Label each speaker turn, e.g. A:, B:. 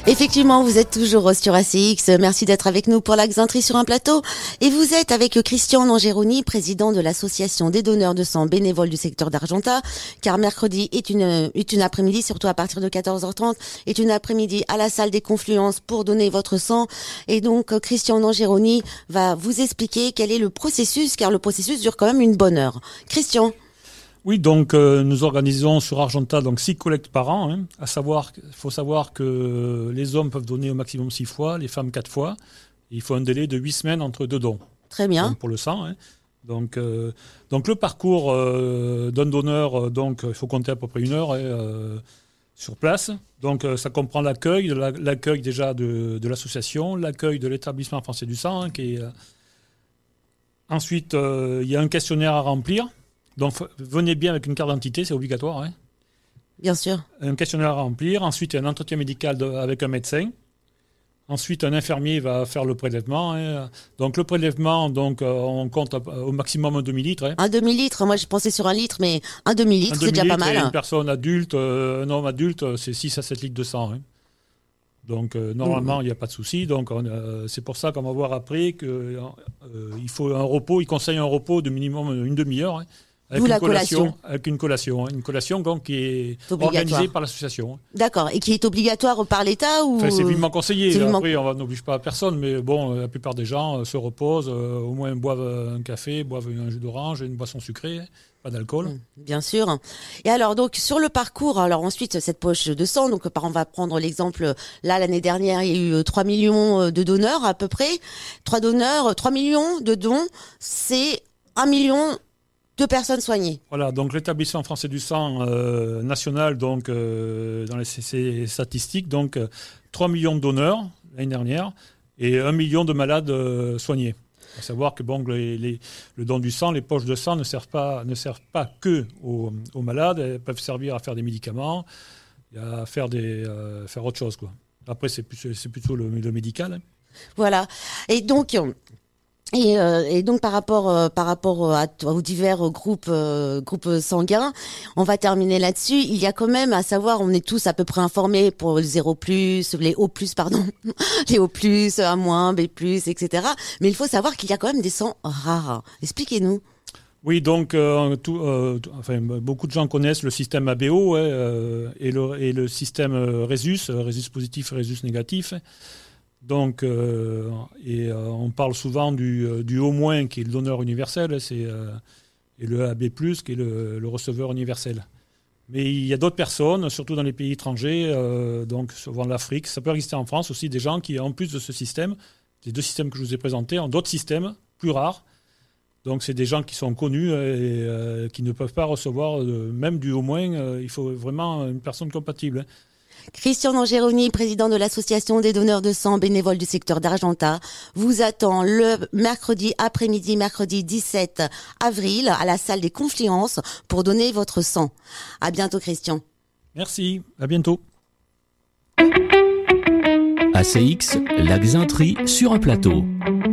A: Effectivement, vous êtes toujours sur ACX. Merci d'être avec nous pour la Xintrie sur un plateau. Et vous êtes avec Christian Nangeroni, président de l'association des donneurs de sang bénévoles du secteur d'Argentat. Car mercredi est une après-midi, surtout à partir de 14h30, est une après-midi à la salle des Confluences pour donner votre sang. Et donc, Christian Nangeroni va vous expliquer quel est le processus, car le processus dure quand même une bonne heure. Christian.
B: Oui, donc nous organisons sur Argentat donc 6 collectes par an. Il faut savoir que les hommes peuvent donner au maximum 6 fois, les femmes 4 fois. Il faut un délai de 8 semaines entre 2 dons.
A: Très bien.
B: Donc, pour le sang. Donc le parcours d'un donneur, il faut compter à peu près 1 heure sur place. Donc ça comprend l'accueil déjà de l'association, l'accueil de l'établissement français du sang. Ensuite, il y a un questionnaire à remplir. Donc, venez bien avec une carte d'identité, c'est obligatoire.
A: Bien sûr.
B: Un questionnaire à remplir. Ensuite, il y a un entretien médical avec un médecin. Ensuite, un infirmier va faire le prélèvement. Donc, le prélèvement, on compte au maximum un demi-litre.
A: Un demi-litre, moi je pensais sur 1 litre, mais un demi-litre, c'est déjà pas mal.
B: Une personne adulte, un homme adulte, c'est 6 à 7 litres de sang. Donc, normalement, il n'y a pas de souci. Donc, c'est pour ça qu'on va voir après qu'il faut un repos. Il conseille un repos de minimum une demi-heure. Avec une collation. Avec une collation. Une collation donc, qui est organisée par l'association.
A: D'accord. Et qui est obligatoire par l'État ou...
B: C'est vivement conseillé. Après, on n'oblige pas personne, mais bon, la plupart des gens se reposent, au moins boivent un café, boivent un jus d'orange, une boisson sucrée, pas d'alcool.
A: Bien sûr. Et alors, donc, sur le parcours, alors ensuite, cette poche de sang, donc, on va prendre l'exemple, là, l'année dernière, il y a eu 3 millions de donneurs, à peu près. 3 millions de dons, c'est 1 million de personnes soignées.
B: Voilà, donc l'établissement français du sang national, donc dans ces statistiques, donc 3 millions de donneurs l'année dernière et 1 million de malades soignés. Il faut savoir que le don du sang, les poches de sang ne servent pas que aux malades, elles peuvent servir à faire des médicaments, à faire autre chose, quoi. Après, c'est plutôt le médical.
A: Voilà. Et donc par rapport aux divers groupes sanguins, on va terminer là-dessus. Il y a quand même à savoir, on est tous à peu près informés pour les O+, les O+, les O+, A-, B+, etc. Mais il faut savoir qu'il y a quand même des sangs rares. Expliquez-nous.
B: Oui, donc beaucoup de gens connaissent le système ABO et le système Rhésus positif, Rhésus négatif. Donc, on parle souvent du O-, qui est le donneur universel, et le AB+, qui est le receveur universel. Mais il y a d'autres personnes, surtout dans les pays étrangers, donc souvent l'Afrique, ça peut exister en France aussi, des gens qui, en plus de ce système, les 2 systèmes que je vous ai présentés, ont d'autres systèmes plus rares. Donc, c'est des gens qui sont connus et qui ne peuvent pas recevoir même du O-. Il faut vraiment une personne compatible.
A: Christian Nangeroni, président de l'association des donneurs de sang bénévoles du secteur d'Argentat, vous attend le mercredi après-midi, mercredi 17 avril, à la salle des Confluences pour donner votre sang. À bientôt, Christian.
B: Merci, à bientôt.
C: ACX, la Xintrie sur un plateau.